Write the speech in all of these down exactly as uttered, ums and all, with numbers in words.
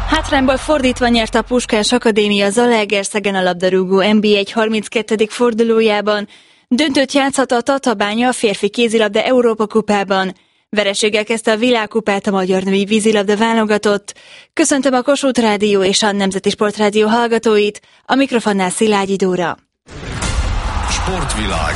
Hátrányból fordítva nyert a Puskás Akadémia Zalaegerszegen a labdarúgó en bé egy harminckettedik fordulójában. Döntőt játszhat a Tatabánya a férfi kézilabda Európa kupában. Vereséggel kezdte a világkupát a magyar női vízilabda válogatott. Köszöntöm a Kossuth Rádió és a Nemzeti Sportrádió hallgatóit, a mikrofonnál Szilágyi Dóra. Sportvilág.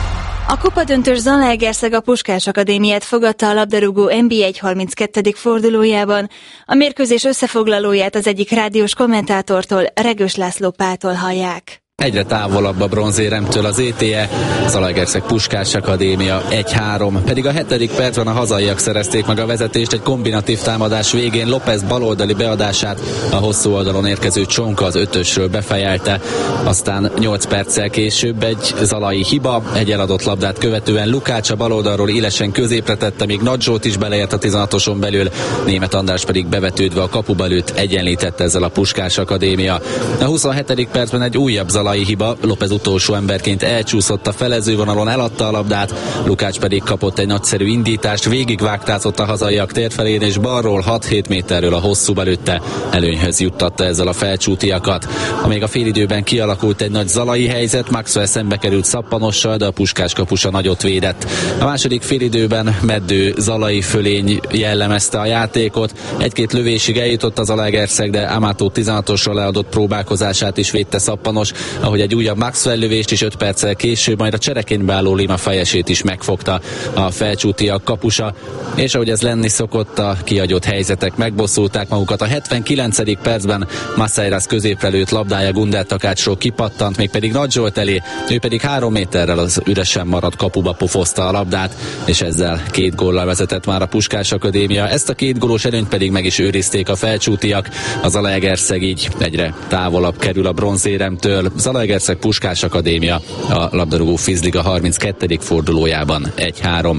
A kupadöntős Zalaegerszeg a Puskás Akadémiát fogadta a labdarúgó en bé egy harminckettedik fordulójában. A mérkőzés összefoglalóját az egyik rádiós kommentátortól, Regős László Pától hallják. Egyre távolabb a bronzéremtől az é té é, Zalaegerszeg Puskás Akadémia egy három, pedig a hetedik percben a hazaiak szerezték meg a vezetést egy kombinatív támadás végén. López baloldali beadását a hosszú oldalon érkező Csonka az ötösről befejelte, aztán nyolc perccel később egy zalai hiba, egy eladott labdát követően Lukács a baloldalról élesen középre tette, még Nagy Zsolt is beleért a tizenhatoson belül, Németh András pedig bevetődve a kapuba lőtt, egyenlítette ezzel a Puskás Akadémia. A huszonhetedik percben egy újabb zalai hiba, López utolsó emberként elcsúszott a felezővonalon, eladta a labdát, Lukács pedig kapott egy nagyszerű indítást, végigvágtázott a hazaiak térfelén, és balról hat-hét méterről a hosszúba lőtte, előnyhöz juttatta ezzel a felcsútiakat. Amíg a félidőben kialakult egy nagy zalai helyzet, Maxwell szembe került Szappanossal, de a Puskás kapusa nagyot védett. A második félidőben meddő zalai fölény jellemezte a játékot, egy-két lövésig eljutott az Zalaegerszeg, de Amato tizenhatosra leadott próbálkozását is védte Szappanos, ahogy egy újabb Maxwell lövést is öt perccel később, majd a csereként beálló Lima fejesét is megfogta a felcsútiak kapusa, és ahogy ez lenni szokott, a kihagyott helyzetek megbosszulták magukat. A hetvenkilencedik percben Masseiras középre lőtt labdája Gundel Takácsról kipattant, mégpedig Nagy Zsolt elé, ő pedig három méterrel az üresen maradt kapuba pofozta a labdát, és ezzel két góllal vezetett már a Puskás Akadémia. Ezt a két gólós előnyt pedig meg is őrizték a felcsútiak, az Zalaegerszeg így egyre távolabb kerül a bronzéremtől. Zalaegerszeg Puskás Akadémia a labdarúgó Fizliga harminckettedik fordulójában egy három.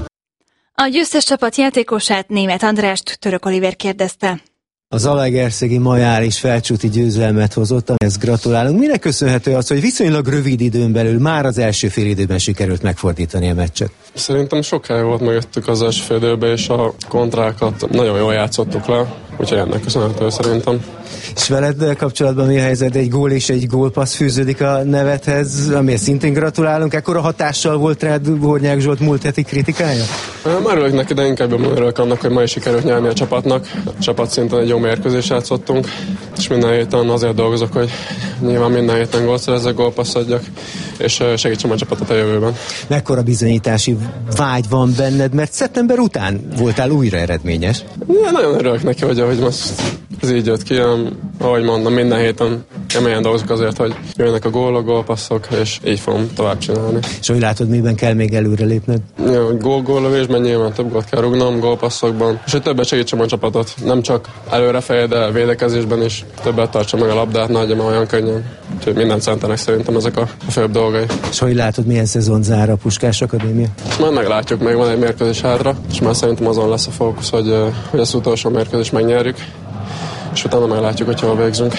A győztes csapat játékosát, Németh Andrást Török Olivér kérdezte. A zalaegerszegi Majár is felcsúti győzelmet hozott, ezt gratulálunk. Minek köszönhető az, hogy viszonylag rövid időn belül már az első fél időben sikerült megfordítani a meccset? Szerintem sokáig volt mögöttük az első fél időben, és a kontrákat nagyon jól játszottuk le, úgyhogy ennek köszönhető szerintem. És veled kapcsolatban mi a helyzet? Egy gól és egy gólpassz fűződik a nevedhez, amiért szintén gratulálunk. Ekkora hatással volt rád Hornyák Zsolt múlt heti kritikája? Már örülök neki, de inkább örülök annak, hogy ma is sikerült nyerni a csapatnak. A csapat szinten egy jó mérkőzést játszottunk, és minden héten azért dolgozok, hogy nyilván minden héten gólt szerezzek, gólpassz adjak, és segítsem a csapatot a jövőben. Mekkora bizonyítási vágy van benned, mert szeptember után voltál újra eredményes? Ja, nagyon örülök neki, hogy, hogy most ez így jött ki, ahogy mondom, minden héten keményen dolgozok azért, hogy jönnek a gólok, gólpasszok, és így fogom tovább csinálni. És hogy látod, miben kell még előre lépned? Ja, hogy gól, góllövésben nyilván több gólt kell rúgnom, gólpasszokban, és hogy többet segítsem a csapatot. Nem csak előrefelé, de védekezésben is többet tartsa meg a labdát, ne adja olyan könnyen. Úgyhogy minden centernek szerintem ezek a, a főbb dolgai. És hogy látod, milyen szezon zár a Puskás Akadémia? És majd meglátjuk, még van egy mérkőzés hátra, és már szerintem azon lesz a fókusz, hogy, hogy az utolsó mérkőzést megnyerjük, és utána meglátjuk, hogy hol végzünk.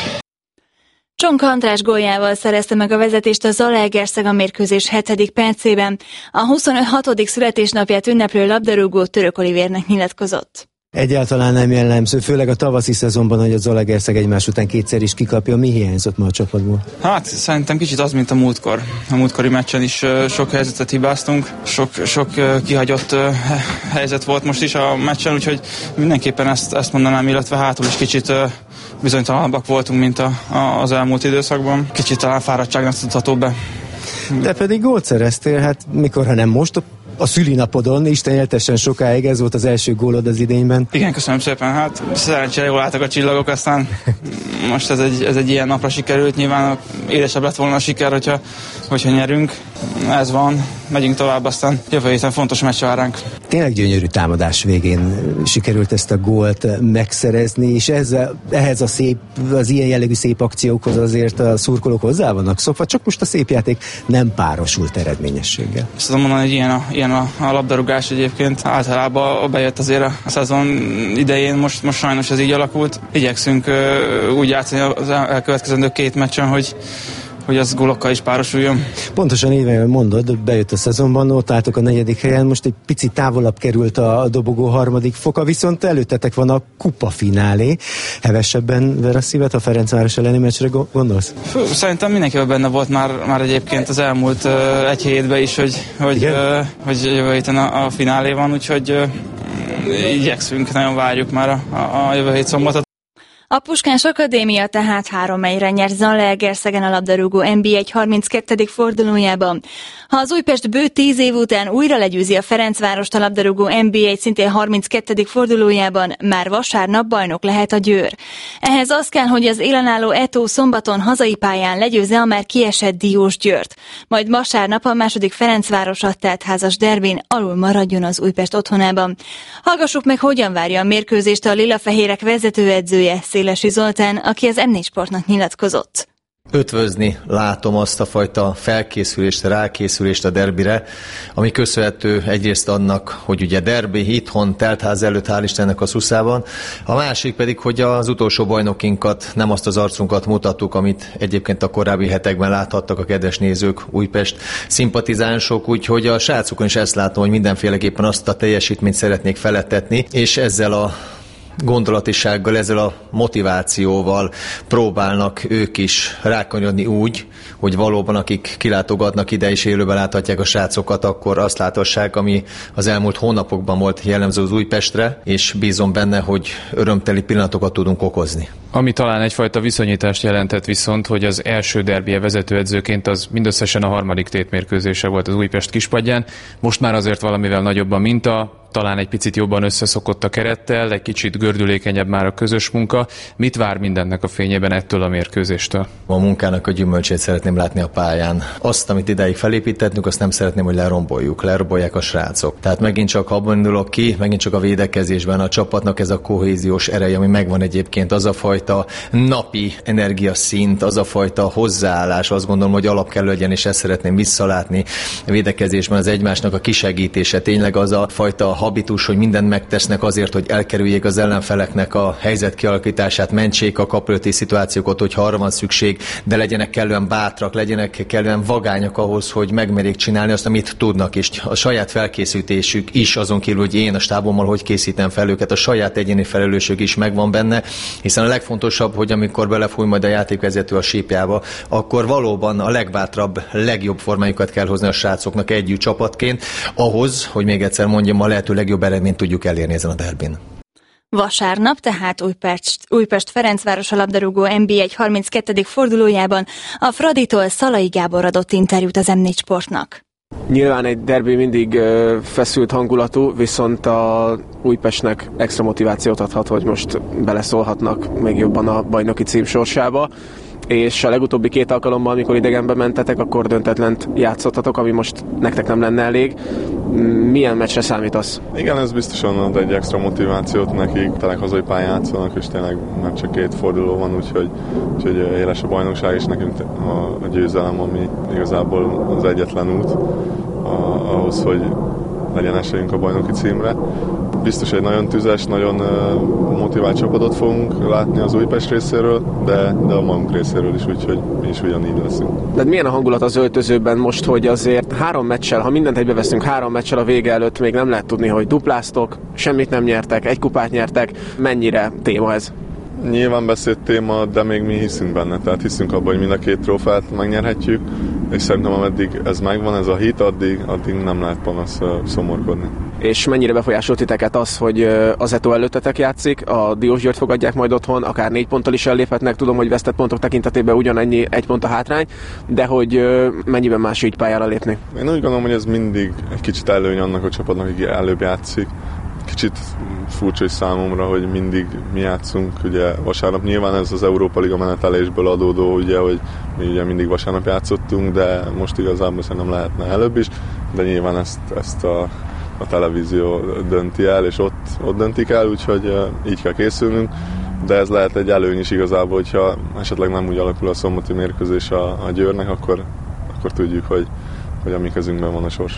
Csonka András góljával szerezte meg a vezetést a Zalaegerszeg a mérkőzés hetedik percében. A huszonöt születésnapját ünneplő labdarúgó Török Olivérnek nyilatkozott. Egyáltalán nem jellemző, főleg a tavaszi szezonban, hogy a Zalaegerszeg egymás után kétszer is kikapja. Mi hiányzott ma a csapatból? Hát szerintem kicsit az, mint a múltkor. A múltkori meccsen is sok helyzetet hibáztunk, sok, sok kihagyott helyzet volt most is a meccsen, úgyhogy mindenképpen ezt, ezt mondanám, illetve hátul is kicsit bizonytalanabbak voltunk, mint a, a, az elmúlt időszakban. Kicsit talán fáradtságnak tudható be. De pedig gólt szereztél, hát mikor, ha nem most, a szülinapodon, Isten éltessen sokáig, ez volt az első gólod az idényben. Igen, köszönöm szépen, hát szerencsére jól álltak a csillagok, aztán most ez egy, ez egy ilyen napra sikerült, nyilván élesebb lett volna a siker, hogyha, hogyha nyerünk, ez van, megyünk tovább, aztán jövő héten fontos meccs vár ránk. Tényleg gyönyörű támadás végén sikerült ezt a gólt megszerezni, és ezzel, ehhez a szép, az ilyen jellegű szép akciókhoz azért a szurkolók hozzá vannak szokva, csak most a szép játék nem párosult eredményességgel. Ezt tudom mondani, hogy ilyen a, ilyen a, a labdarúgás egyébként. Általában bejött azért a, a szezon idején, most, most sajnos ez így alakult. Igyekszünk uh, úgy játszani az elkövetkezendő két meccsen, hogy hogy az gólokkal is párosuljon. Pontosan így mondod, bejött a szezonban, ott álltok a negyedik helyen, most egy picit távolabb került a dobogó harmadik foka, viszont előttetek van a kupa finálé. Hevesebben ver a szívet, a Ferencváros elleni meccsre gondolsz? Fú, szerintem mindenkivel benne volt már, már egyébként az elmúlt uh, egy hétben is, hogy, hogy, uh, hogy jövő héten a, a finálé van, úgyhogy uh, igyekszünk, nagyon várjuk már a, a, a jövő hét szombatot. A Puskás Akadémia tehát három egyre nyert Zalaegerszegen a labdarúgó en bé egy harminckettedik fordulójában. Ha az Újpest bő tíz év után újra legyőzi a Ferencvárost a labdarúgó en bé egy szintén harminckettedik fordulójában, már vasárnap bajnok lehet a Győr. Ehhez az kell, hogy az élenálló Etó szombaton hazai pályán legyőzze a már kiesett Diósgyőrt. Majd vasárnap a második Ferencvárosat telt házas derbin alul maradjon az Újpest otthonában. Hallgassuk meg, hogyan várja a mérkőzést a lilafehérek vezetőedzője, Szélesi Zoltán, aki az em négy Sportnak nyilatkozott. Ötvözni látom azt a fajta felkészülést, rákészülést a derbire, ami köszönhető egyrészt annak, hogy ugye derbi itthon, teltház előtt, hál' Istennek a Szuszában, a másik pedig, hogy az utolsó bajnokinkat, nem azt az arcunkat mutattuk, amit egyébként a korábbi hetekben láthattak a kedves nézők, Újpest szimpatizánsok, úgyhogy a srácokon is ezt látom, hogy mindenféleképpen azt a teljesítményt szeretnék felettetni, és ezzel a gondolatisággal, ezzel a motivációval próbálnak ők is rákanyodni úgy, hogy valóban akik kilátogatnak ide és élőben láthatják a srácokat, akkor azt láthassák, ami az elmúlt hónapokban volt jellemző az Újpestre, és bízom benne, hogy örömteli pillanatokat tudunk okozni. Ami talán egyfajta viszonyítást jelentett viszont, hogy az első derbije vezetőedzőként az mindösszesen a harmadik tétmérkőzése volt az Újpest kispadján. Most már azért valamivel nagyobb a minta, talán egy picit jobban összeszokott a kerettel, egy kicsit gördülékenyebb már a közös munka. Mit vár mindennek a fényében ettől a mérkőzéstől? A munkának a gyümölcsét szeretném látni a pályán. Azt, amit idáig felépítettünk, azt nem szeretném, hogy leromboljuk, lerombolják a srácok. Tehát megint csak abban indulok ki, megint csak a védekezésben a csapatnak ez a kohéziós ereje, ami megvan egyébként, az a fajta napi energiaszint, az a fajta hozzáállás, azt gondolom, hogy alap kell legyen, és ezt szeretném visszalátni a védekezésben, az egymásnak a kisegítése, tényleg az a fajta habitus, hogy mindent megtesznek azért, hogy elkerüljék az ellenfeleknek a helyzet kialakítását, mentsék a kapölti szituációkat, hogyha arra van szükség, de legyenek kellően bátrak, legyenek kellően vagányak ahhoz, hogy megmerjék csinálni azt, amit tudnak, és a saját felkészítésük is, azon kívül, hogy én a stábommal hogy készítem fel őket, a saját egyéni felelősség is megvan benne, hiszen a legfontosabb, hogy amikor belefúj majd a játékvezető a sípjába, akkor valóban a legbátrabb, legjobb formájukat kell hozni a srácoknak együtt csapatként, ahhoz, hogy még egyszer mondjam, a lehető legjobb eredményt tudjuk elérni ezen a derbin. Vasárnap, tehát Újpest, Újpest Ferencváros a labdarúgó en bé egy harminckettedik fordulójában a Fraditól Szalai Gábor adott interjút az em négy Sportnak. Nyilván egy derbi mindig uh, feszült hangulatú, viszont a Újpestnek extra motivációt adhat, hogy most beleszólhatnak még jobban a bajnoki cím sorsába, és a legutóbbi két alkalommal, amikor idegenbe mentetek, akkor döntetlent játszottatok, ami most nektek nem lenne elég. Milyen meccsre számítasz? Igen, ez biztosan ad egy extra motivációt nekik, tényleg hazai pályán játszanak, és tényleg már csak két forduló van, úgyhogy, úgyhogy éles a bajnokság, és nekünk a, a győzelem, ami igazából az egyetlen út a, ahhoz, hogy legyen esélyünk a bajnoki címre. Biztos egy nagyon tüzes, nagyon motivált csapatot fogunk látni az Újpest részéről, de, de a magunk részéről is, úgyhogy mi is ugyanígy leszünk. De milyen a hangulat az öltözőben most, hogy azért három meccsel, ha mindent egybeveszünk, három meccsel a vége előtt még nem lehet tudni, hogy dupláztok, semmit nem nyertek, egy kupát nyertek, mennyire téma ez? Nyilván beszélt téma, de még mi hiszünk benne, tehát hiszünk abban, hogy mind a két trófeát megnyerhetjük, és szerintem ameddig ez megvan, ez a hit, addig, addig nem lehet panasz szomorkodni. És mennyire befolyásolt titeket az, hogy az Etó előttetek játszik, a Diósgyőrt fogadják majd otthon, akár négy ponttal is elléphetnek, tudom, hogy vesztett pontok tekintetében ugyanennyi egy pont a hátrány, de hogy mennyiben más így pályára lépni? Én úgy gondolom, hogy ez mindig egy kicsit előny annak a csapatnak, aki előbb játszik. Kicsit furcsa is számomra, hogy mindig mi játszunk, ugye vasárnap nyilván ez az Európa Liga menetelésből adódó, ugye, hogy mi ugye mindig vasárnap játszottunk, de most igazából szerintem lehetne előbb is, de nyilván ezt, ezt a, a televízió dönti el, és ott, ott döntik el, úgyhogy így kell készülnünk, de ez lehet egy előny is igazából, hogyha esetleg nem úgy alakul a szombati mérkőzés a, a Győrnek, akkor, akkor tudjuk, hogy, hogy a mi kezünkben van a sorsunk.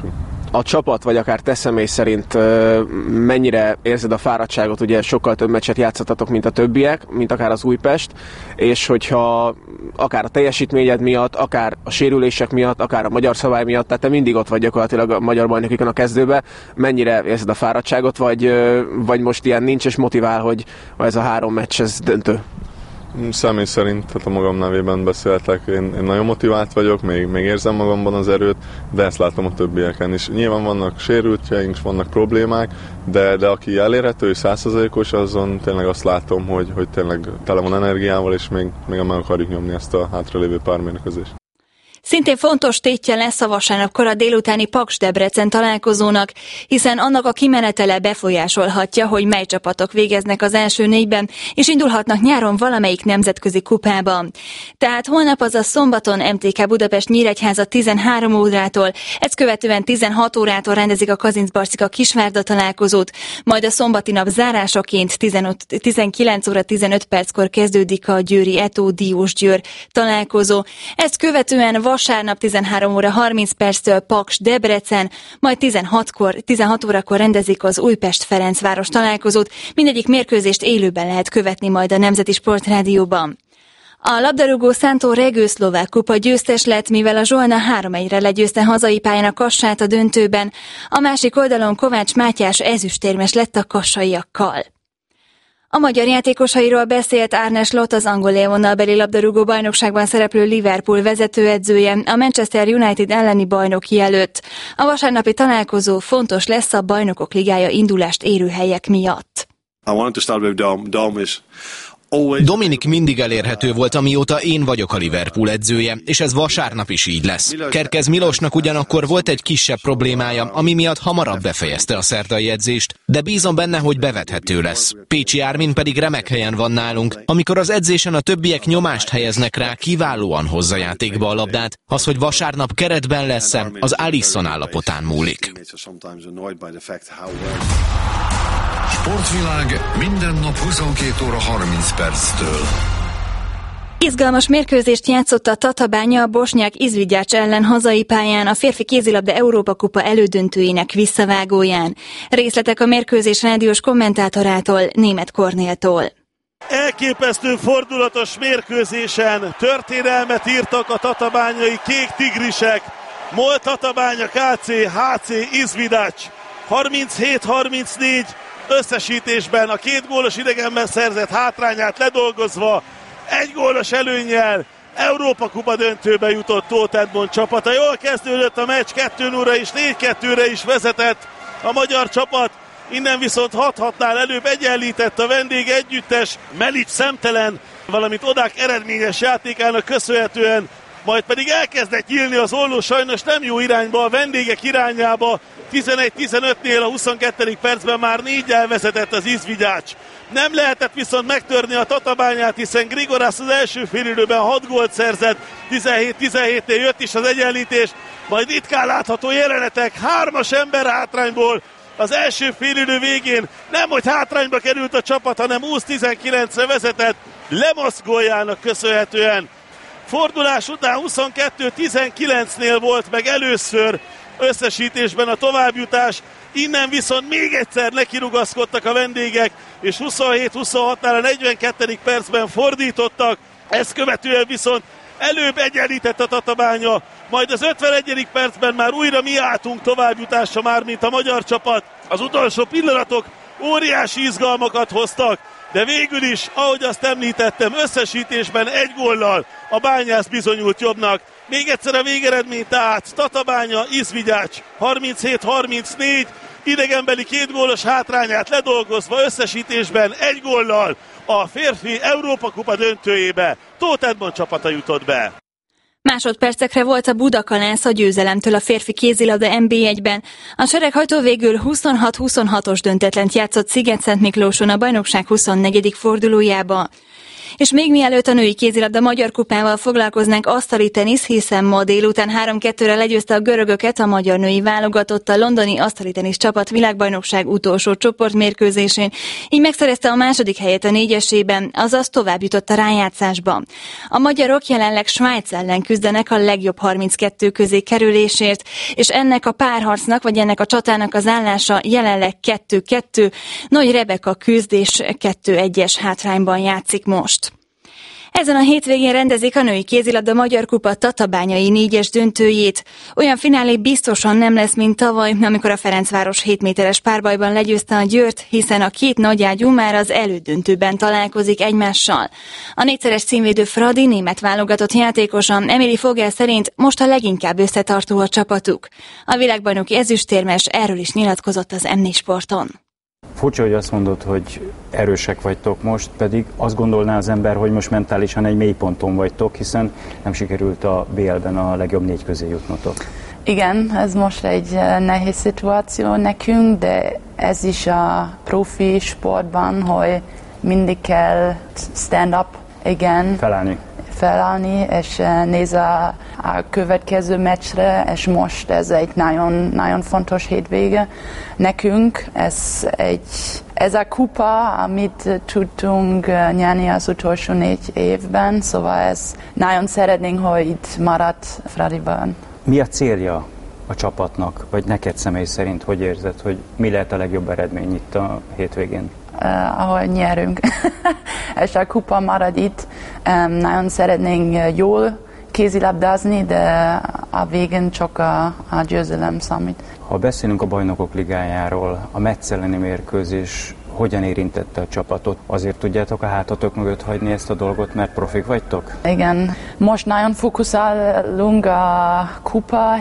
a csapat, vagy akár te személy szerint mennyire érzed a fáradtságot, ugye sokkal több meccset játszottatok, mint a többiek, mint akár az Újpest, és hogyha akár a teljesítményed miatt, akár a sérülések miatt, akár a magyar szabály miatt, tehát te mindig ott vagy gyakorlatilag a magyar bajnokikon a kezdőbe, mennyire érzed a fáradtságot, vagy, vagy most ilyen nincs, és motivál, hogy ez a három meccs, ez döntő? Személy szerint, tehát a magam nevében beszéltek, én, én nagyon motivált vagyok, még, még érzem magamban az erőt, de ezt látom a többieken is. Nyilván vannak sérültjeink, vannak problémák, de, de aki elérhető és száz százalékos, azon tényleg azt látom, hogy, hogy tényleg tele van energiával, és még, még meg akarjuk nyomni ezt a hátralévő pár mérkőzést. Szintén fontos tétje lesz a vasárnapkor a délutáni Paks-Debrecen találkozónak, hiszen annak a kimenetele befolyásolhatja, hogy mely csapatok végeznek az első négyben, és indulhatnak nyáron valamelyik nemzetközi kupában. Tehát holnap, azaz szombaton em té ká Budapest Nyíregyháza tizenhárom órától, ezt követően tizenhat órától rendezik a Kazincbarcika Kisvárda találkozót, majd a szombati nap zárásaként tizenkilenc óra tizenöt perckor kezdődik a győri Eto Diósgyőr találkozó. Ezt követően vasárnap tizenhárom óra harminc perctől Paks-Debrecen, majd tizenhatkor, tizenhat órakor rendezik az Újpest-Ferencváros találkozót. Mindegyik mérkőzést élőben lehet követni majd a Nemzeti Sportrádióban. A labdarúgó Szántó Regő szlovák kupa győztes lett, mivel a Zsolna három egyre legyőzte hazai pályán a Kassát a döntőben. A másik oldalon Kovács Mátyás ezüstérmes lett a kassaiakkal. A magyar játékosairól beszélt Arne Slot, az angol élvonalbeli labdarúgó bajnokságban szereplő Liverpool vezetőedzője a Manchester United elleni bajnoki előtt. A vasárnapi találkozó fontos lesz a Bajnokok Ligája indulást érő helyek miatt. I wanted to start with Dom. Dom is Dominik mindig elérhető volt, amióta én vagyok a Liverpool edzője, és ez vasárnap is így lesz. Kerkez Milosnak ugyanakkor volt egy kisebb problémája, ami miatt hamarabb befejezte a szerdai edzést, de bízom benne, hogy bevethető lesz. Pécsi Ármin pedig remek helyen van nálunk. Amikor az edzésen a többiek nyomást helyeznek rá, kiválóan hozza játékba a labdát. Az, hogy vasárnap keretben lesz-e, az Alisson állapotán múlik. Sportvilág minden nap huszonkét óra harminc perctől. Izgalmas mérkőzést játszott a Tatabánya a bosnyák Izvigyács ellen hazai pályán a férfi kézilabda Európa kupa elődöntőjének visszavágóján. Részletek a mérkőzés rádiós kommentátorától, Németh Kornéltól. Elképesztő fordulatos mérkőzésen történelmet írtak a tatabányai kék tigrisek. MOL Tatabánya ká cé, há cé Izvigyács harminchét harmincnégy összesítésben a két gólos idegenben szerzett hátrányát ledolgozva egy gólos előnnyel Európa kupa döntőbe jutott Tóth Edmond csapata. Jól kezdődött a meccs, kettő nulla és négy kettőre is vezetett a magyar csapat. Innen viszont hat-hatnál előbb egyenlített a vendég együttes, Melics szemtelen, valamint Odák eredményes játékának köszönhetően, majd pedig elkezdett nyílni az olló, sajnos nem jó irányba, a vendégek irányába. tizenegy tizenötnél a huszonkettedik percben már négyel vezetett az Izvigyács. Nem lehetett viszont megtörni a Tatabányát, hiszen Grigorász az első félidőben hat gólt szerzett, tizenhét tizenhétnél jött is az egyenlítés, majd ritkán látható jelenetek, hármas ember hátrányból az első félidő végén nem, hogy hátrányba került a csapat, hanem húsz tizenkilencre vezetett Lemosz góljának köszönhetően. Fordulás után huszonkettő tizenkilencnél volt meg először összesítésben a továbbjutás, innen viszont még egyszer nekirugaszkodtak a vendégek, és huszonhét huszonhatnál a negyvenkettedik percben fordítottak, ezt követően viszont előbb egyenlített a Tatabánya, majd az ötvenegyedik percben már újra mi álltunk továbbjutásra már, mint a magyar csapat. Az utolsó pillanatok óriási izgalmakat hoztak, de végül is, ahogy azt említettem, összesítésben egy góllal a Bányász bizonyult jobbnak. Még egyszer a végeredmény tehát Tatabánya, Izvigyács harminchét harmincnégy, idegenbeli két gólos hátrányát ledolgozva összesítésben egy góllal a férfi Európa kupa döntőjébe Tóth Edmond csapata jutott be. Másodpercekre volt a Budakalász a győzelemtől a férfi kézilabda en bé egyben. A sereghajtó végül huszonhat huszonhatos döntetlent játszott Szigetszentmiklóson a bajnokság huszonnegyedik fordulójába. És még mielőtt a női kézilabda magyar kupával foglalkoznánk, asztali tenisz, hiszen ma délután három kettőre legyőzte a görögöket a magyar női válogatott a londoni asztali tenisz csapat világbajnokság utolsó csoportmérkőzésén, így megszerezte a második helyet a négyesében, azaz tovább jutott a rájátszásba. A magyarok jelenleg Svájc ellen küzdenek a legjobb harminckettő közé kerülésért, és ennek a párharcnak, vagy ennek a csatának az állása jelenleg kettő kettő, Nagy Rebeka küzd és kettő egyes hátrányban játszik most. Ezen a hétvégén rendezik a női kézilabda magyar kupa tatabányai négyes döntőjét. Olyan finálé biztosan nem lesz, mint tavaly, amikor a Ferencváros hét méteres párbajban legyőzte a Győrt, hiszen a két nagyágyú már az elődöntőben találkozik egymással. A négyszeres címvédő Fradi német válogatott játékosa Emily Fogel szerint most a leginkább összetartó a csapatuk. A világbajnoki ezüstérmes erről is nyilatkozott az em négy Sporton. Furcsa, hogy azt mondod, hogy erősek vagytok most, pedig azt gondolná az ember, hogy most mentálisan egy mélyponton vagytok, hiszen nem sikerült a bé el-ben a legjobb négy közé jutnotok. Igen, ez most egy nehéz szituáció nekünk, de ez is a profi sportban, hogy mindig kell stand up, igen. Felállni. felállni, és nézni a, a következő meccsre, és most ez egy nagyon, nagyon fontos hétvége nekünk. Ez, egy, ez a kupa, amit tudtunk nyerni az utolsó négy évben, szóval ez nagyon szeretnénk, hogy itt maradt Fradiban. Mi a célja a csapatnak, vagy neked személy szerint, hogy érzed, hogy mi lehet a legjobb eredmény itt a hétvégén? Uh, ahol nyerünk. És a kupa marad itt. Um, nagyon szeretnénk jól kézilabdázni, de a végén csak a, a győzelem számít. Ha beszélünk a Bajnokok Ligájáról, a Metz elleni mérkőzés hogyan érintette a csapatot? Azért tudjátok a hátatok mögött hagyni ezt a dolgot, mert profik vagytok? Igen. Most nagyon fókuszálunk a kupa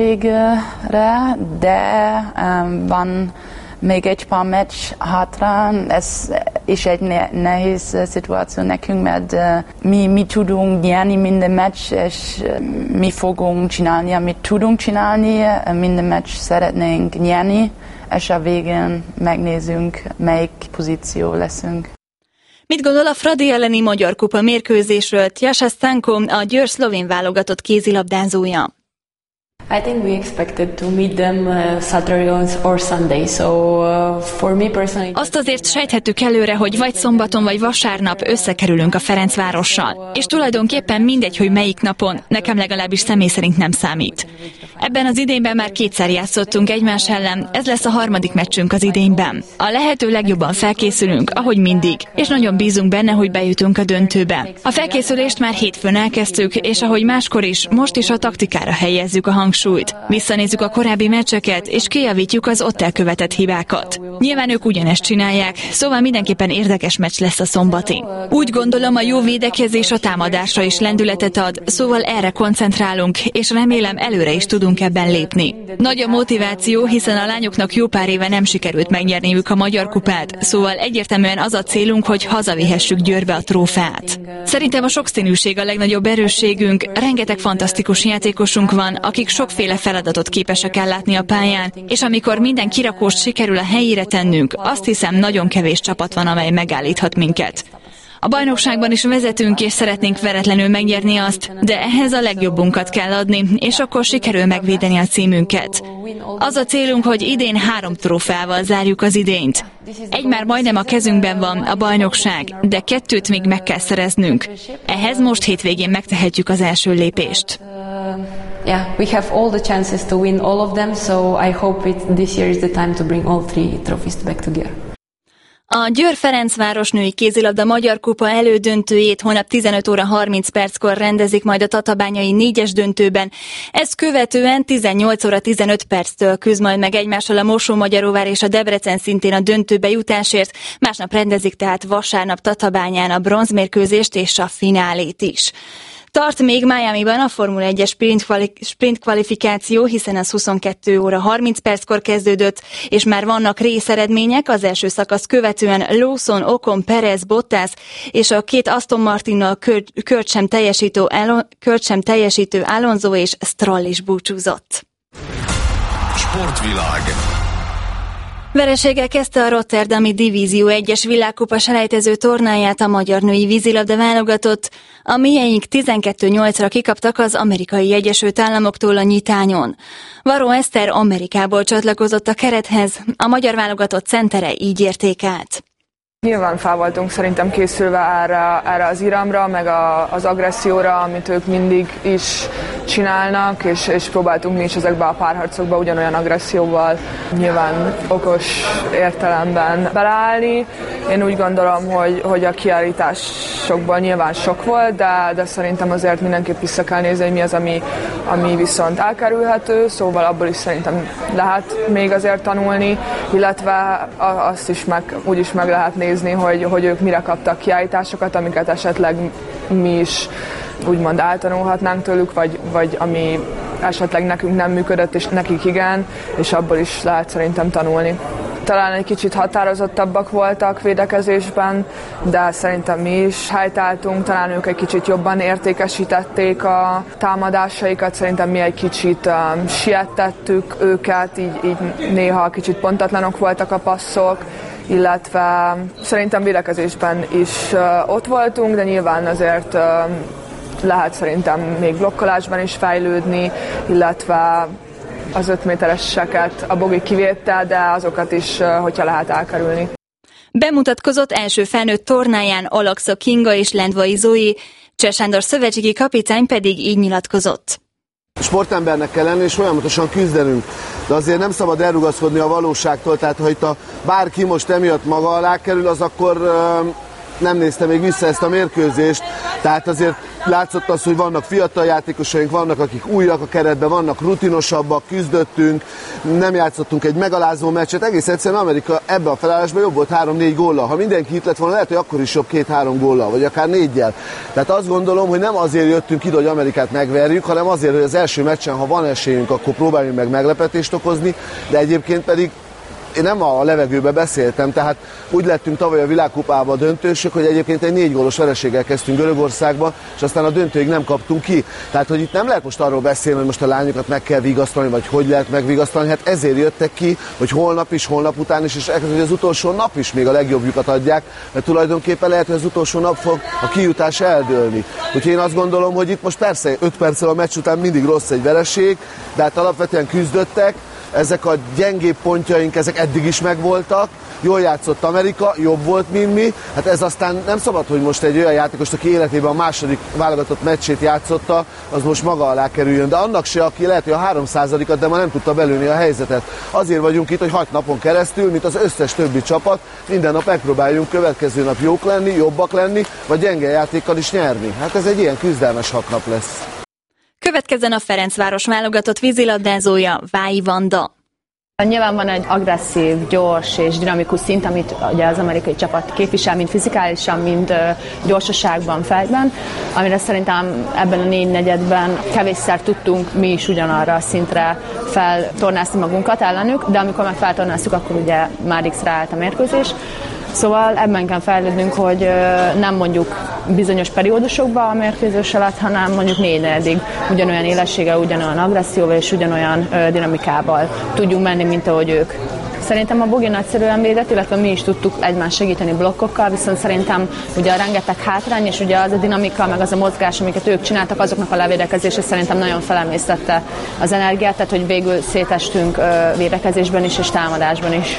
hétvégére, de um, van még egy pár meccs hátrán, ez is egy nehéz szituáció nekünk, mert mi, mi tudunk nyerni minden meccs, és mi fogunk csinálni, amit tudunk csinálni, minden meccs szeretnénk nyerni, és a végén megnézzünk, melyik pozíció leszünk. Mit gondol a Fradi elleni magyar kupa mérkőzésről Tjasa Stanko, a Győr szlovén válogatott kézilabdázója? I think we expected to meet them uh, Saturday or Sunday, so uh, for me personally... Azt azért sejthettük előre, hogy vagy szombaton, vagy vasárnap összekerülünk a Ferencvárossal. És tulajdonképpen mindegy, hogy melyik napon, nekem legalábbis személy szerint nem számít. Ebben az idényben már kétszer játszottunk egymás ellen, ez lesz a harmadik meccsünk az idényben. A lehető legjobban felkészülünk, ahogy mindig, és nagyon bízunk benne, hogy bejutunk a döntőbe. A felkészülést már hétfőn elkezdtük, és ahogy máskor is, most is a taktikára helyezzük a hangsúlyt. Visszanézzük a korábbi meccseket, és kijavítjuk az ott elkövetett hibákat. Nyilván ők ugyanezt csinálják, szóval mindenképpen érdekes meccs lesz a szombati. Úgy gondolom, a jó védekezés a támadásra is lendületet ad, szóval erre koncentrálunk, és remélem előre is tudunk ebben lépni. Nagy a motiváció, hiszen a lányoknak jó pár éve nem sikerült megnyerniük a magyar kupát, szóval egyértelműen az a célunk, hogy hazavihessük Győrbe a trófeát. Szerintem a sokszínűség a legnagyobb erősségünk, rengeteg fantasztikus játékosunk van, akik sokféle feladatot képesek ellátni a pályán, és amikor minden kirakóst sikerül a helyére tennünk, azt hiszem, nagyon kevés csapat van, amely megállíthat minket. A bajnokságban is vezetünk, és szeretnénk veretlenül megnyerni azt, de ehhez a legjobbunkat kell adni, és akkor sikerül megvédeni a címünket. Az a célunk, hogy idén három trófeával zárjuk az idényt. Egy már majdnem a kezünkben van, a bajnokság, de kettőt még meg kell szereznünk. Ehhez most hétvégén megtehetjük az első lépést. Yeah, we have all the chances to win all of them, so I hope it, this year is the time to bring all three trophies back together. A Győr-Ferencváros női kézilabda magyar kupa elődöntőjét holnap tizenöt óra harminc perckor rendezik majd a tatabányai négyes döntőben. Ezt követően tizennyolc óra tizenöt perctől küzd majd meg egymással a Mosó-Magyaróvár és a Debrecen szintén a döntőbe jutásért. Másnap rendezik tehát vasárnap Tatabányán a bronzmérkőzést és a finálét is. Tart még Miamiban a Formula egyes sprint, kvali- sprint kvalifikáció, hiszen az huszonkettő óra harminc perckor kezdődött, és már vannak részeredmények. Az első szakasz követően Lawson, Ocon, Perez, Bottas és a két Aston Martinnal kör- kört sem teljesítő, Alon- kört sem teljesítő Alonso és Stroll is búcsúzott. Sportvilág. Vereséggel kezdte a rotterdami Divízió egyes világkupa selejtező tornáját a magyar női vízilabda válogatott, a mieink tizenkettő nyolcra kikaptak az Amerikai Egyesült Államoktól a nyitányon. Varró Eszter Amerikából csatlakozott a kerethez, a magyar válogatott centere így értékelt. Nyilván fel voltunk szerintem készülve erre, erre az iramra, meg a, az agresszióra, amit ők mindig is csinálnak, és, és próbáltunk mi is ezekbe a párharcokba ugyanolyan agresszióval nyilván okos értelemben beleállni. Én úgy gondolom, hogy, hogy a kiállításokból nyilván sok volt, de, de szerintem azért mindenképp vissza kell nézni, hogy mi az, ami, ami viszont elkerülhető, szóval abból is szerintem lehet még azért tanulni, illetve azt is meg, úgy is meg lehet nézni, Hogy, hogy ők mire kaptak kiállításokat, amiket esetleg mi is úgymond eltanulhatnánk tőlük, vagy, vagy ami esetleg nekünk nem működött, és nekik igen, és abból is lehet szerintem tanulni. Talán egy kicsit határozottabbak voltak védekezésben, de szerintem mi is helytáltunk, talán ők egy kicsit jobban értékesítették a támadásaikat, szerintem mi egy kicsit um, siettettük őket, így, így néha kicsit pontatlanok voltak a passzok, illetve szerintem védekezésben is uh, ott voltunk, de nyilván azért uh, lehet szerintem még blokkolásban is fejlődni, illetve az öt métereseket a Bogi kivétel, de azokat is, uh, hogyha lehet elkerülni. Bemutatkozott első felnőtt tornáján Alaksa Kinga és Lendvai Zoe, Cseh Sándor szövetségi kapitány pedig így nyilatkozott. Sportembernek kell lenni, és folyamatosan küzdenünk. De azért nem szabad elrugaszkodni a valóságtól, tehát ha itt a bárki most emiatt maga alá kerül, az akkor uh, nem nézte még vissza ezt a mérkőzést. Tehát azért látszott az, hogy vannak fiatal játékosaink, vannak akik újak a keretben, vannak rutinosabbak, küzdöttünk, nem játszottunk egy megalázó meccset. Egész egyszerűen Amerika ebbe a felállásban jobb volt három-négy góllal. Ha mindenki itt lett volna, lehet, hogy akkor is jobb két-három góllal, vagy akár négyel. Tehát azt gondolom, hogy nem azért jöttünk ide, hogy Amerikát megverjük, hanem azért, hogy az első meccsen, ha van esélyünk, akkor próbáljunk meg meglepetést okozni, de egyébként pedig én nem a levegőbe beszéltem, tehát úgy lettünk tavaly a világkupába a döntősök, hogy egyébként egy négy gólos vereséggel kezdtünk Görögországba, és aztán a döntőig nem kaptunk ki. Tehát, hogy itt nem lehet most arról beszélni, hogy most a lányokat meg kell vigasztalni, vagy hogy lehet megvigasztalni, hát ezért jöttek ki, hogy holnap is, holnap után is, és hogy az utolsó nap is még a legjobbjukat adják, mert tulajdonképpen lehet, hogy az utolsó nap fog a kijutás eldőlni. Úgyhogy én azt gondolom, hogy itt most persze öt perccel a meccs után mindig rossz egy vereség, de hát alapvetően küzdöttek. Ezek a gyengébb pontjaink, ezek eddig is megvoltak, jól játszott Amerika, jobb volt, mint mi. Hát ez aztán nem szabad, hogy most egy olyan játékos, aki életében a második válogatott meccsét játszotta, az most maga alá kerüljön. De annak se, aki lehet, hogy a háromszázadikat, de ma nem tudta belőni a helyzetet. Azért vagyunk itt, hogy hat napon keresztül, mint az összes többi csapat, minden nap megpróbáljunk következő nap jók lenni, jobbak lenni, vagy gyenge játékkal is nyerni. Hát ez egy ilyen küzdelmes hat nap lesz. Következzen a Ferencváros válogatott vízilabdázója, Vályi Vanda. Nyilván van egy agresszív, gyors és dinamikus szint, amit ugye az amerikai csapat képvisel, mind fizikálisan, mind gyorsaságban, fejben, amire szerintem ebben a négy negyedben kevésszer tudtunk mi is ugyanarra a szintre feltornázni magunkat ellenük, de amikor meg feltornáztuk, akkor ugye már X-re állt a mérkőzés. Szóval ebben kell fejlődnünk, hogy nem mondjuk bizonyos periódusokban a mérkőzés alatt, hanem mondjuk négy negyedig ugyanolyan élességgel, ugyanolyan agresszióval és ugyanolyan dinamikával tudjunk menni, mint ahogy ők. Szerintem a Bogi nagyszerűen védett, illetve mi is tudtuk egymást segíteni blokkokkal, viszont szerintem ugye a rengeteg hátrány, és ugye az a dinamika, meg az a mozgás, amiket ők csináltak, azoknak a levédekezése szerintem nagyon felemésztette az energiát, tehát hogy végül szétestünk védekezésben is és támadásban is.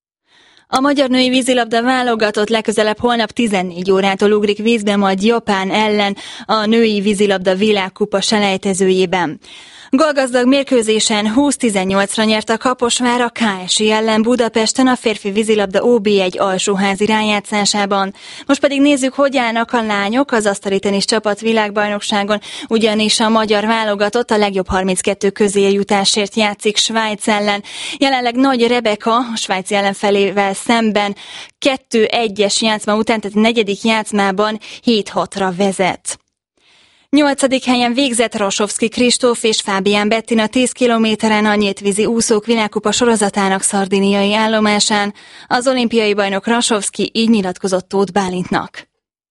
A magyar női vízilabda válogatott legközelebb holnap tizennégy órától ugrik vízbe majd Japán ellen a női vízilabda világkupa selejtezőjében. Gólgazdag mérkőzésen húsz tizennyolcra nyert a Kaposvár a ká es i ellen Budapesten a férfi vízilabda ó bé egy alsóházi rájátszásában. Most pedig nézzük, hogy állnak a lányok az asztali tenisz csapat világbajnokságon, ugyanis a magyar válogatott a legjobb harminckettő közé jutásért játszik Svájc ellen. Jelenleg Nagy Rebeka a svájci ellenfelével szemben kettő egyes játszma után, tehát negyedik játszmában hét hatra vezet. Nyolcadik helyen végzett Rasovszki Kristóf és Fábián Bettina tíz kilométeren a nyíltvízi úszók világkupa sorozatának szardiniai állomásán. Az olimpiai bajnok Rasovszki így nyilatkozott Tóth Bálintnak.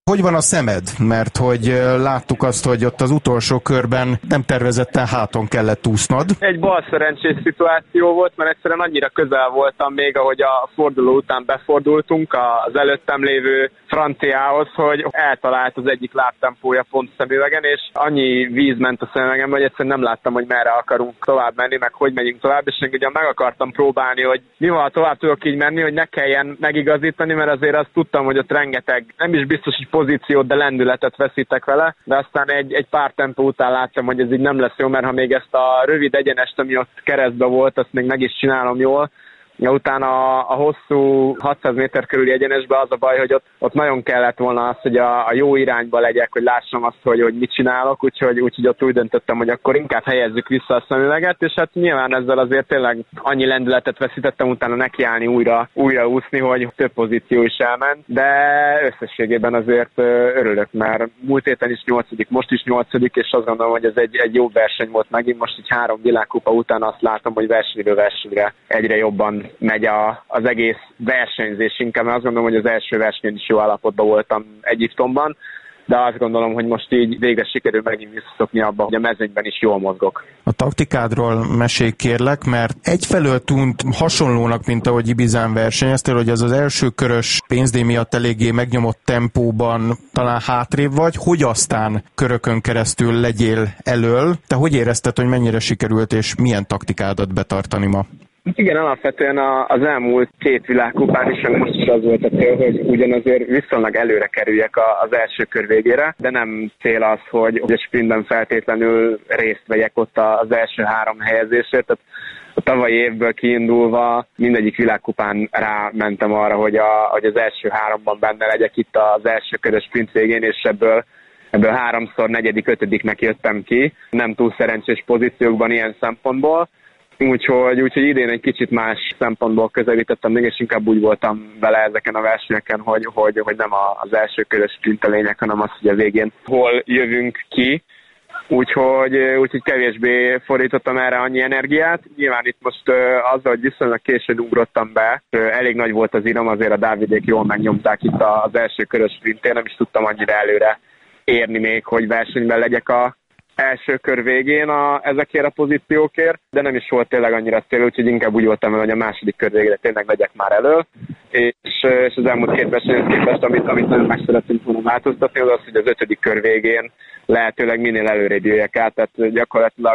Hogy van a szemed? Mert hogy láttuk azt, hogy ott az utolsó körben nem tervezetten háton kellett úsznod. Egy bal szerencsés szituáció volt, mert egyszerűen annyira közel voltam még, ahogy a forduló után befordultunk az előttem lévő franciához, hogy eltalált az egyik lábtempója pont szemüvegen, és annyi víz ment a szemüvegen, hogy egyszerűen nem láttam, hogy merre akarunk tovább menni, meg hogy megyünk tovább, és én ugye meg akartam próbálni, hogy mi van, tovább tudok így menni, hogy ne kelljen megigazítani, mert azért azt tudtam, hogy ott rengeteg, nem is biztos, hogy pozíciót, de lendületet veszítek vele, de aztán egy, egy pár tempó után láttam, hogy ez így nem lesz jó, mert ha még ezt a rövid egyenest, ami ott keresztbe volt, azt még meg is csinálom jól. Ja, utána a, a hosszú hatszáz méter körüli egyenesben az a baj, hogy ott, ott nagyon kellett volna az, hogy a, a jó irányba legyek, hogy lássam azt, hogy, hogy mit csinálok, úgyhogy, úgyhogy ott úgy döntöttem, hogy akkor inkább helyezzük vissza a szemüveget, és hát nyilván ezzel azért tényleg annyi lendületet veszítettem, utána nekiállni újra, újra úszni, hogy több pozíció is elment, de összességében azért örülök, mert múlt héten is nyolcadik, most is nyolcadik, és azt gondolom, hogy ez egy, egy jó verseny volt megint, most így három világkupa után azt látom, hogy versenyről versenyre egyre jobban megy a, az egész versenyzés inkább, mert azt gondolom, hogy az első versenyen is jó állapotban voltam Egyiptomban, de azt gondolom, hogy most így végre sikerül megint visszaszokni abba, hogy a mezőnyben is jól mozgok. A taktikádról mesélj kérlek, mert egyfelől tűnt hasonlónak, mint ahogy Ibizán versenyeztél, hogy ez az első körös pénzdíj miatt eléggé megnyomott tempóban talán hátrébb vagy, hogy aztán körökön keresztül legyél elől. Te hogy érezted, hogy mennyire sikerült és milyen taktikádat betartani ma? Igen, alapvetően az elmúlt két világkupán is, most is az volt a cél, hogy ugyanazért viszonylag előre kerüljek az első kör végére, de nem cél az, hogy a sprintben feltétlenül részt vegyek ott az első három helyezésért. Tehát a tavalyi évből kiindulva mindegyik világkupán rámentem arra, hogy, a, hogy az első háromban benne legyek itt az első körös sprint végén, és ebből Ebből háromszor negyedik, ötödiknek jöttem ki, nem túl szerencsés pozíciókban ilyen szempontból. Úgyhogy, úgyhogy idén egy kicsit más szempontból közelítettem, még és inkább úgy voltam vele ezeken a versenyeken, hogy, hogy, hogy nem az első körös sprint a lényeg, hanem az, hogy a végén hol jövünk ki. Úgyhogy, úgyhogy kevésbé fordítottam erre annyi energiát. Nyilván itt most azzal, hogy viszonylag későn ugrottam be, elég nagy volt az iram, azért a Dávidék jól megnyomták itt az első körös sprintén, nem is tudtam annyira előre érni még, hogy versenyben legyek a első kör végén a, ezekért a pozíciókért, de nem is volt tényleg annyira cél, úgyhogy inkább úgy voltam vele, hogy a második kör végére tényleg legyek már elő, és, és az elmúlt két versenyhez képest, amit, amit nagyon meg szeretnénk volna változtatni, az az, hogy az ötödik kör végén lehetőleg minél előrébb jöjjek át, tehát gyakorlatilag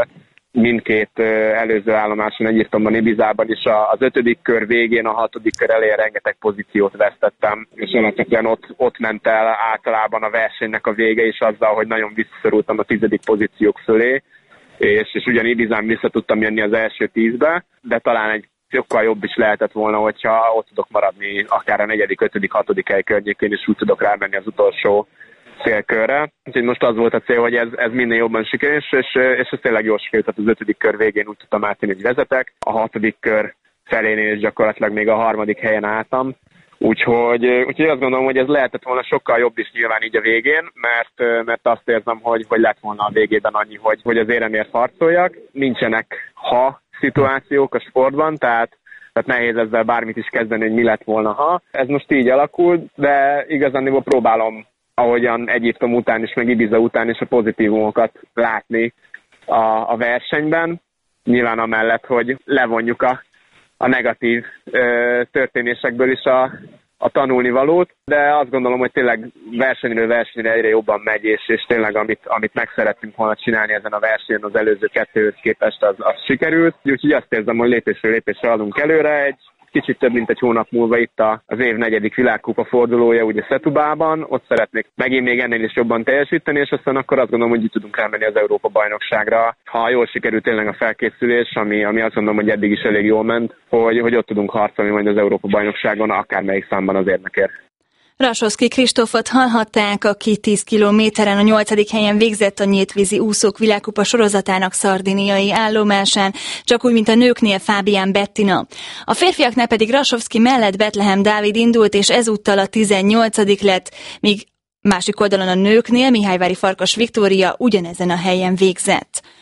mindkét előző állomáson, Egyiptomban, Ibizában is az ötödik kör végén, a hatodik kör elején rengeteg pozíciót vesztettem, és alapvetően ott, ott ment el általában a versenynek a vége, és azzal, hogy nagyon visszaszorultam a tizedik pozíciók fölé, és, és ugyan Ibizán vissza tudtam jönni az első tízbe, de talán egy sokkal jobb is lehetett volna, hogyha ott tudok maradni akár a negyedik, ötödik, hatodik hely környékén, és úgy tudok rámenni az utolsó célkörre. Úgyhogy most az volt a cél, hogy ez, ez minél jobban sikerül, és, és ez tényleg jól sikerült, tehát az ötödik kör végén úgy tudtam áttenni, hogy vezetek. A hatodik kör felénél is gyakorlatilag még a harmadik helyen álltam. Úgyhogy, úgyhogy azt gondolom, hogy ez lehetett volna sokkal jobb is nyilván így a végén, mert, mert azt érzem, hogy, hogy lett volna a végében annyi, hogy, hogy az éremért harcoljak. Nincsenek ha szituációk a sportban, tehát tehát nehéz ezzel bármit is kezdeni, hogy mi lett volna ha. Ez most így alakult, de igazán próbálom ahogyan Egyiptom után is, meg Ibiza után is a pozitívumokat látni a, a versenyben. Nyilván amellett, hogy levonjuk a, a negatív ö, történésekből is a, a tanulnivalót, de azt gondolom, hogy tényleg versenyről versenyre egyre jobban megy, és, és tényleg amit, amit meg szerettünk volna csinálni ezen a versenyen az előző kettőhöz képest, az, az sikerült. Úgyhogy azt érzem, hogy lépésről lépésre adunk előre, egy kicsit több mint egy hónap múlva itt az év negyedik világkupa fordulója, ugye Setubában, ott szeretnék megint még ennél is jobban teljesíteni, és aztán akkor azt gondolom, hogy itt tudunk elmenni az Európa-bajnokságra. Ha jól sikerült tényleg a felkészülés, ami, ami azt gondolom, hogy eddig is elég jól ment, hogy, hogy ott tudunk harcolni majd az Európa-bajnokságon, akármelyik számban az érdekért. Rasovszky Kristófot hallhatták, aki tíz kilométeren a nyolcadik helyen végzett a nyíltvízi úszók világkupa sorozatának szardiniai állomásán, csak úgy, mint a nőknél Fábián Bettina. A férfiaknál pedig Rasovszky mellett Betlehem Dávid indult, és ezúttal a tizennyolcadik lett, míg másik oldalon a nőknél Mihályvári Farkas Viktória ugyanezen a helyen végzett.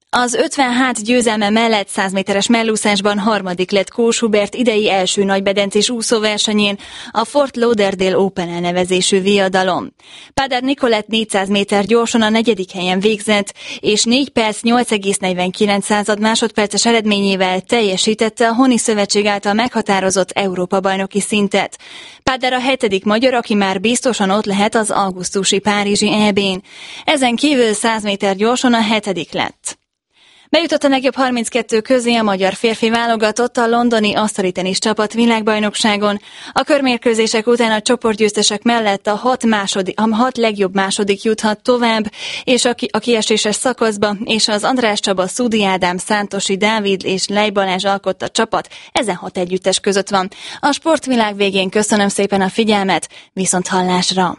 Az ötvenhat győzelme mellett száz méteres mellúszásban harmadik lett Kós Hubert idei első nagybedencés úszóversenyén, a Fort Lauderdale Open elnevezésű viadalon. Páder Nikolett négyszáz méter gyorsan a negyedik helyen végzett, és négy perc nyolc egész negyvenkilenc másodperces eredményével teljesítette a Honi Szövetség által meghatározott Európa-bajnoki szintet. Páder a hetedik magyar, aki már biztosan ott lehet az augusztusi párizsi é bén. Ezen kívül száz méter gyorsan a hetedik lett. Bejutott a legjobb harminckettő közé a magyar férfi válogatott a londoni asztalitenisz csapat világbajnokságon. A körmérkőzések után a csoportgyőztesek mellett a hat, második, a hat legjobb második juthat tovább, és a, ki, a kieséses szakaszba, és az András Csaba, Szudi Ádám, Szántosi Dávid és Lej Balázs alkotta csapat ezen hat együttes között van. A sportvilág végén köszönöm szépen a figyelmet, viszont hallásra!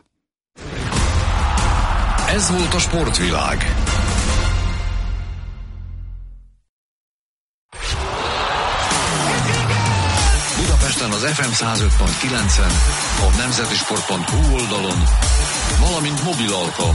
Ez volt a sportvilág. Budapesten az ef em száz öt pont kilencen, a nemzetisport pont hu oldalon, valamint mobil alkalmazásban.